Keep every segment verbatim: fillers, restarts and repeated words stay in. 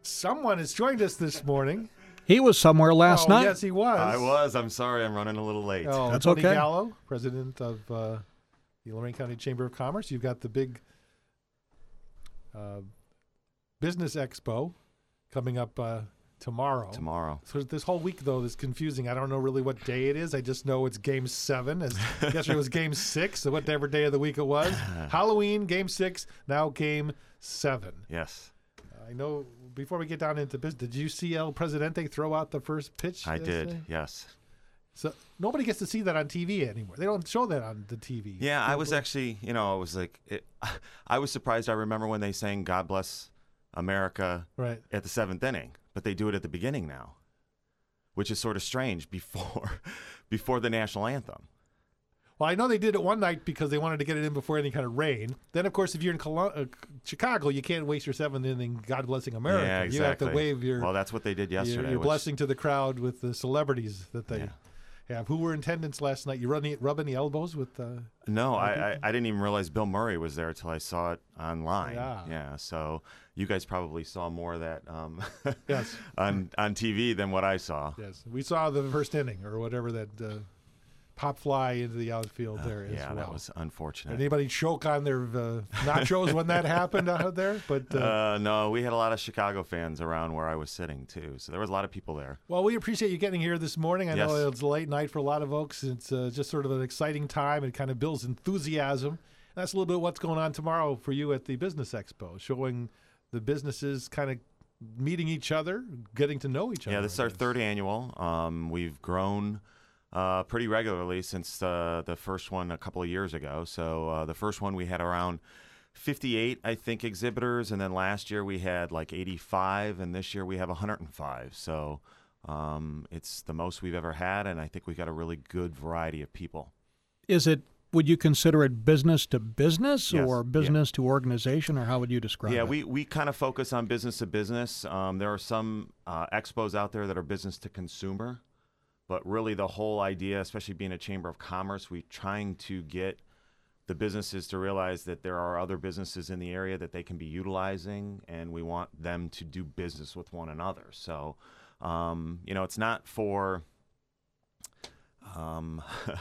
Someone has joined us this morning. He was somewhere last oh, night. Yes, he was. I was. I'm sorry. I'm running a little late. Oh, That's Tony okay. Gallo, president of uh, the Lorain County Chamber of Commerce. You've got the big uh, business expo coming up uh, tomorrow. Tomorrow. So this whole week, though, is confusing. I don't know really what day it is. I just know it's Game Seven. As yesterday was Game Six, so whatever day of the week it was. Halloween, Game Six. Now Game Seven. Yes. I know. Before we get down into business, did you see El Presidente throw out the first pitch? I yesterday? did. Yes. So nobody gets to see that on T V anymore. They don't show that on the T V. Yeah, I was actually, you know, I was like, it, I was surprised. I remember when they sang "God Bless America" Right. at the seventh inning, but they do it at the beginning now, which is sort of strange before, before the national anthem. Well, I know they did it one night because they wanted to get it in before any kind of rain. Then, of course, if you're in Colo- uh, Chicago, you can't waste your seventh inning "God Blessing America." Yeah, exactly. You have to wave your Well, that's what they did yesterday. your, your which- blessing to the crowd with the celebrities that they Yeah. have. Who were in attendance last night? You rubbing rubbing the elbows with? Uh, No, I, I, people? I didn't even realize Bill Murray was there until I saw it online. Yeah. Yeah. So you guys probably saw more of that um, Yes. on on T V than what I saw. Yes, we saw the first inning or whatever that uh, pop fly into the outfield there as yeah, well. that was unfortunate. Anybody choke on their uh, nachos when that happened out there? But uh, Uh, no, we had a lot of Chicago fans around where I was sitting too, so there was a lot of people there. well, we appreciate you getting here this morning. I know Yes. it's a late night for a lot of folks. It's uh, just sort of an exciting time. It kind of builds enthusiasm. And that's a little bit what's going on tomorrow for you at the Business Expo, showing the businesses kind of meeting each other, getting to know each other. Yeah, this is I our guess. third annual. Um, we've grown uh, pretty regularly since uh, the first one a couple of years ago. So uh, the first one we had around fifty-eight, I think, exhibitors, and then last year we had like eighty-five, and this year we have one hundred five. So um, it's the most we've ever had, and I think we got a really good variety of people. Is it? Would you consider it business to business Yes, or yeah. business to organization, or how would you describe Yeah, it? we, we kind of focus on business to business. Um, there are some uh, expos out there that are business to consumer, but really the whole idea, especially being a chamber of commerce, we're trying to get the businesses to realize that there are other businesses in the area that they can be utilizing, and we want them to do business with one another. So, um, you know, it's not for um,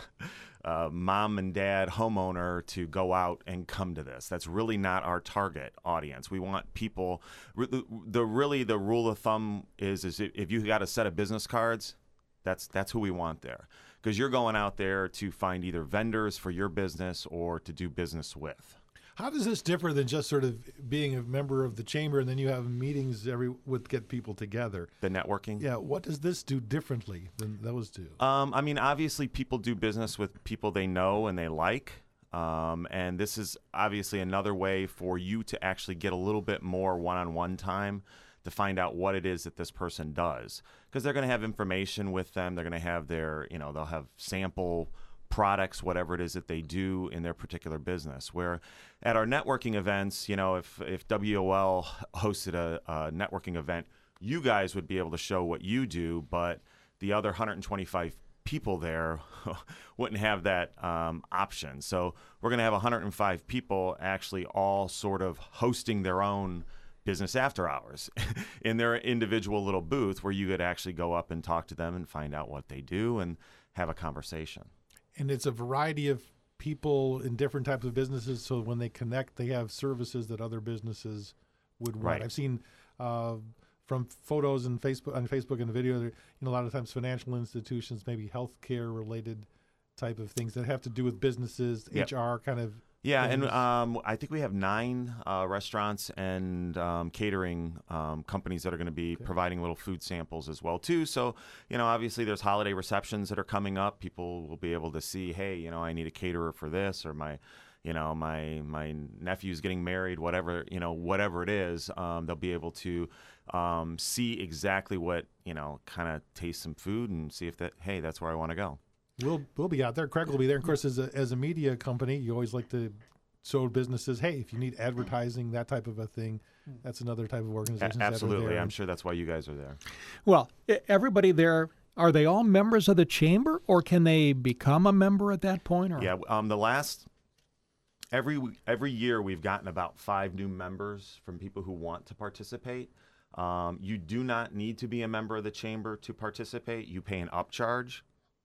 uh, mom and dad homeowner to go out and come to this. That's really not our target audience. We want people. Re- the really the rule of thumb is is if you got a set of business cards, that's that's who we want there, because you're going out there to find either vendors for your business or to do business with. How does this differ than just sort of being a member of the chamber and then you have meetings every with get people together? The networking. Yeah, what does this do differently than those do? Um, I mean, obviously, people do business with people they know and they like. Um, and this is obviously another way for you to actually get a little bit more one-on-one time to find out what it is that this person does. Because they're going to have information with them. They're going to have their, you know, they'll have sample products, whatever it is that they do in their particular business. Where at our networking events, you know, if, if W O L hosted a, a networking event, you guys would be able to show what you do, but the other one hundred twenty-five people there wouldn't have that um, option. So we're going to have one hundred five people actually all sort of hosting their own business after hours in their individual little booth, where you could actually go up and talk to them and find out what they do and have a conversation. And it's a variety of people in different types of businesses, so when they connect, they have services that other businesses would want. Right. I've seen uh, from photos and Facebook on Facebook and video, you know, a lot of times financial institutions, maybe healthcare related type of things that have to do with businesses, Yep. H R kind of. Yeah, and things. um, I think we have nine uh, restaurants and um, catering um, companies that are going to be Okay. providing little food samples as well too. So, you know, obviously there's holiday receptions that are coming up. People will be able to see, hey, you know, I need a caterer for this, or my, you know, my my nephew's getting married, whatever, you know, whatever it is. Um, they'll be able to um, see exactly what, you know, kind of taste some food and see if that, hey, that's where I want to go. We'll we'll be out there. Craig will be there. Of course, as a as a media company, you always like to show businesses, hey, if you need advertising, that type of a thing, that's another type of A- organization. that are absolutely. there. I'm sure that's why you guys are there. Well, e- everybody there, are they all members of the chamber, or can they become a member at that point? Or? Yeah, um, the last every every year we've gotten about five new members from people who want to participate. Um, you do not need to be a member of the chamber to participate. You pay an upcharge.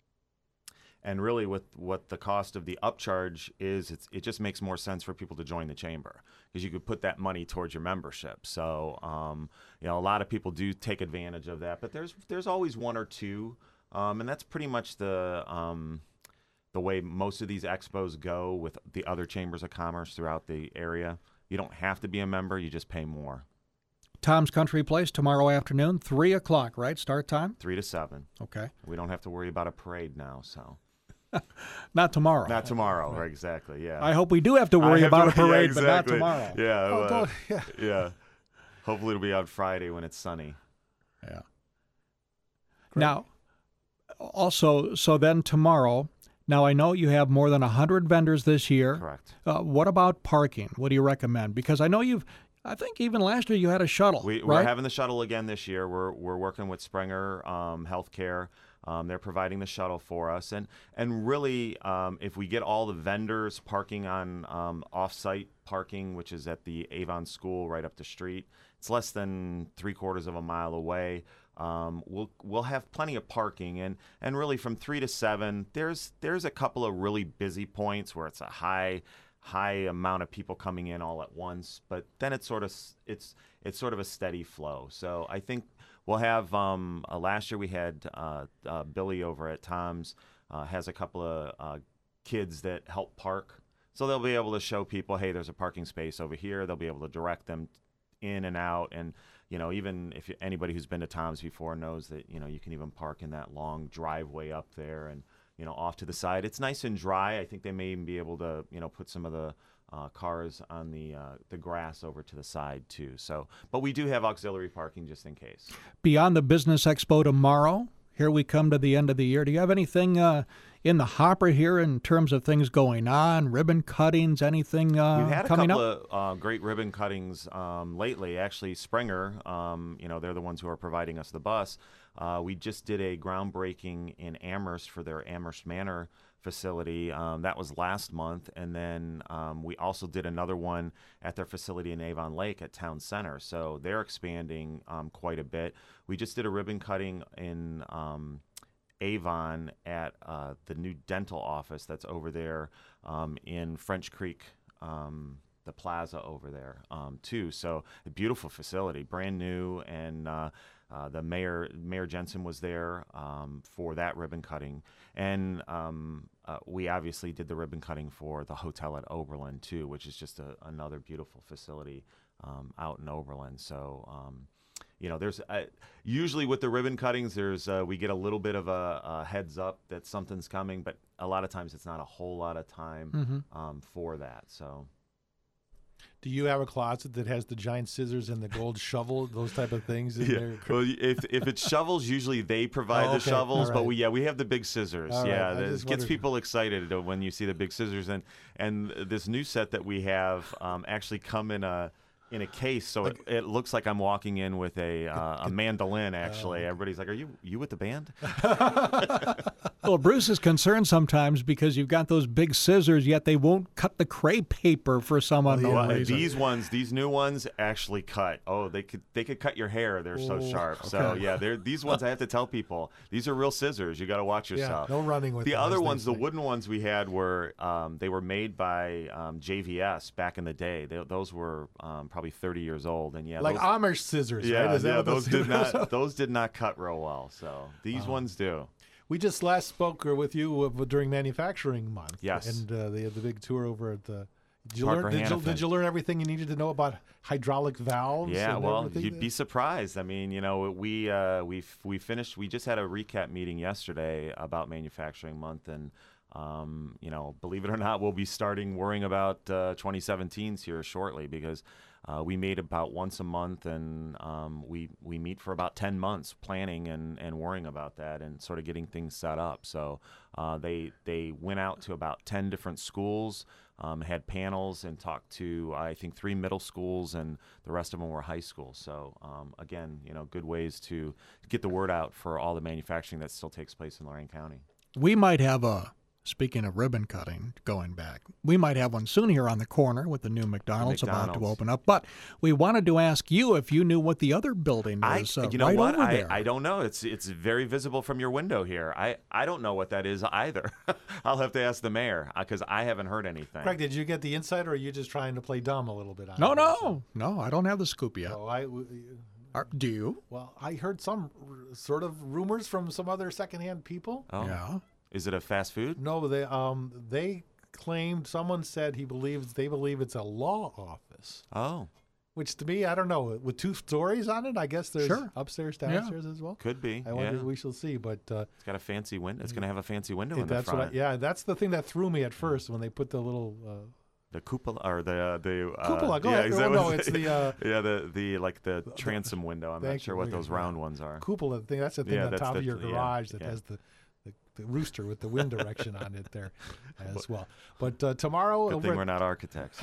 And really, with what the cost of the upcharge is, it's, it just makes more sense for people to join the chamber because you could put that money towards your membership. So, um, you know, a lot of people do take advantage of that, but there's there's always one or two, um, and that's pretty much the um, the way most of these expos go with the other chambers of commerce throughout the area. You don't have to be a member; you just pay more. Tom's Country Place tomorrow afternoon, three o'clock, right? Start time. Three to seven. Okay. We don't have to worry about a parade now, so. Not tomorrow. Not tomorrow, right. Exactly, yeah. I hope we do have to worry have about to, a parade, yeah, exactly. but not tomorrow. Yeah, Oh, uh, don't- yeah. yeah. Hopefully it'll be on Friday when it's sunny. Yeah. Great. Now, also, so then tomorrow, now I know you have more than one hundred vendors this year. Correct. Uh, what about parking? What do you recommend? Because I know you've, I think even last year you had a shuttle, We, right? We're having the shuttle again this year. We're we're working with Springer um, Healthcare. Um, they're providing the shuttle for us, and and really, um, if we get all the vendors parking on um, off-site parking, which is at the Avon School right up the street, it's less than three quarters of a mile away. Um, we'll we'll have plenty of parking, and and really from three to seven, there's there's a couple of really busy points where it's a high high amount of people coming in all at once, but then it's sort of it's it's sort of a steady flow. So I think. We'll have, um, uh, last year we had uh, uh, Billy over at Tom's, uh, has a couple of uh, kids that help park. So they'll be able to show people, hey, there's a parking space over here. They'll be able to direct them in and out. And, you know, even if you, anybody who's been to Tom's before knows that, you know, you can even park in that long driveway up there and, you know, off to the side. It's nice and dry. I think they may even be able to, you know, put some of the Uh, cars on the uh, the grass over to the side too. So, but we do have auxiliary parking just in case. Beyond the Business Expo tomorrow, here we come to the end of the year. Do you have anything uh, in the hopper here in terms of things going on, ribbon cuttings, anything uh, We've had a coming couple up? of uh, great ribbon cuttings um, lately. Actually, Springer, um, you know, they're the ones who are providing us the bus. Uh, we just did a groundbreaking in Amherst for their Amherst Manor facility. Um, that was last month. And then um, we also did another one at their facility in Avon Lake at Town Center. So they're expanding um, quite a bit. We just did a ribbon cutting in um, Avon at uh, the new dental office that's over there um, in French Creek, um, the plaza over there um, too. So a beautiful facility, brand new, and uh, uh, the mayor, Mayor Jensen, was there um, for that ribbon cutting, and um, uh, we obviously did the ribbon cutting for the hotel at Oberlin too, which is just a, another beautiful facility um, out in Oberlin. So. Um, You know, there's uh, usually with the ribbon cuttings, there's uh, we get a little bit of a, a heads up that something's coming, but a lot of times it's not a whole lot of time Mm-hmm. um, for that. So, Do you have a closet that has the giant scissors and the gold shovel, those type of things in there? well, if if it's shovels, usually they provide Oh, the okay. shovels, All but right. we yeah we have the big scissors. All right. Yeah, I that just gets wondered. people excited when you see the big scissors, and and this new set that we have um, actually come in a. in a case, so it, it looks like I'm walking in with a uh, a mandolin. Actually, everybody's like, "Are you you with the band?" Well, Bruce is concerned sometimes because you've got those big scissors, yet they won't cut the crepe paper for some unknown Well, reason. these ones, these new ones, actually cut. Oh, they could they could cut your hair. They're so Oh, sharp. So okay. yeah, they're these ones. I have to tell people these are real scissors. You got to watch Yeah, yourself. no running with The them, other as they ones, the say. wooden ones we had were um, they were made by um, J V S back in the day. They, those were um, probably thirty years old, and yeah, Like those, Amish scissors, yeah, right? Is that yeah, what those did scissors are? not those did not cut real well. So these Uh-huh. ones do. We just last spoke uh, with you uh, during Manufacturing Month. Yes. And uh, they had the big tour over at the. Did you, Parker learn, did, you, Hannafin. did you learn everything you needed to know about hydraulic valves? Yeah, and well, everything you'd that- be surprised. I mean, you know, we uh, we we finished. We just had a recap meeting yesterday about Manufacturing Month, and um, you know, believe it or not, we'll be starting worrying about uh, twenty seventeen's here shortly because uh, we meet about once a month, and um, we we meet for about ten months planning and, and worrying about that and sort of getting things set up. So uh, they they went out to about ten different schools. Um, had panels and talked to, I think, three middle schools, and the rest of them were high schools. So, um, again, you know, good ways to get the word out for all the manufacturing that still takes place in Lorain County. We might have a Speaking of ribbon cutting, going back, we might have one soon here on the corner with the new McDonald's, about to McDonald's. open up. But we wanted to ask you if you knew what the other building I, is uh, you know right what? over I, there. I don't know. It's it's very visible from your window here. I, I don't know what that is either. I'll have to ask the mayor because I haven't heard anything. Craig, did you get the insight, or are you just trying to play dumb a little bit? On no, it? no, no. I don't have the scoop yet. So I, Are, do you? well, I heard some r- sort of rumors from some other secondhand people. Oh, Yeah. is it a fast food? No, they um they claimed, someone said he believes they believe it's a law office, Oh, which to me, I don't know, with two stories on it. I guess there's Sure. upstairs, Yeah. downstairs as well. could be. I wonder. yeah. We shall see, but uh, It's got a fancy window. It's going to have a fancy window in the that's front. what. I, yeah, that's the thing that threw me at first when they put the little. Uh, The cupola or the uh, the uh, Cupola, go yeah, ahead. is Oh, that no, what- it's the, uh, yeah the the like the transom window. I'm not thank sure you, what thank those you. round ones are. cupola thing. That's the thing Yeah, on that's top the- of your yeah, garage that yeah. has the, the, the rooster with the wind direction on it there as well. But uh, tomorrow, Good over thing at- we're not architects.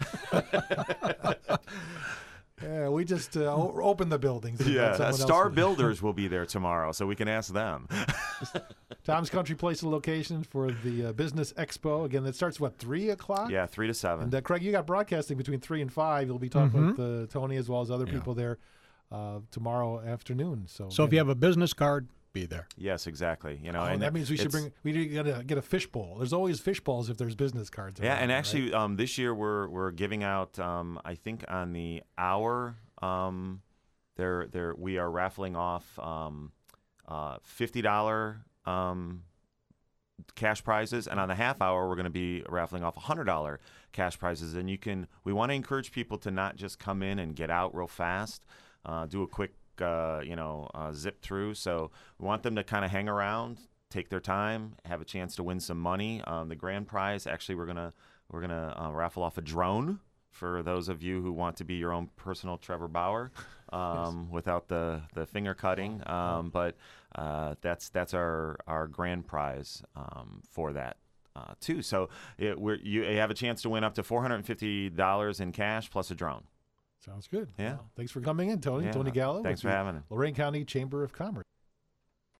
yeah, we just uh, o- open the buildings. and let yeah, uh, someone else Star do it. Builders will be there tomorrow, so we can ask them. Tom's Country Place, the location for the uh, Business Expo. Again, that starts what, three o'clock? yeah, three to seven. And uh, Craig, you got broadcasting between three and five. You'll be talking with uh, Tony as well as other Yeah. people there uh, tomorrow afternoon. So, So if you again, have a business card, be there. Yes, exactly. You know, oh, and that means we should it's- bring. We need to get a, get a fish bowl. There's always fish bowls if there's business cards. Yeah, around, and right? actually, um, this year we're we're giving out. Um, I think on the hour, um, there there we are raffling off um, uh, fifty dollar um, cash prizes, and on the half hour we're going to be raffling off a hundred dollar cash prizes. And you can. We want to encourage people to not just come in and get out real fast. Uh, do a quick, uh, you know, uh, zip through. So we want them to kind of hang around, take their time, have a chance to win some money. Um, the grand prize, actually, we're gonna we're gonna uh, raffle off a drone for those of you who want to be your own personal Trevor Bauer, um, without the the finger cutting. Um, but uh, that's that's our our grand prize um, for that. Uh, too. So it, we're, you have a chance to win up to four hundred fifty dollars in cash plus a drone. Sounds good. Yeah. Well, thanks for coming in, Tony. Yeah. Tony Gallo. Thanks with for the having me. Lorraine County Chamber of Commerce.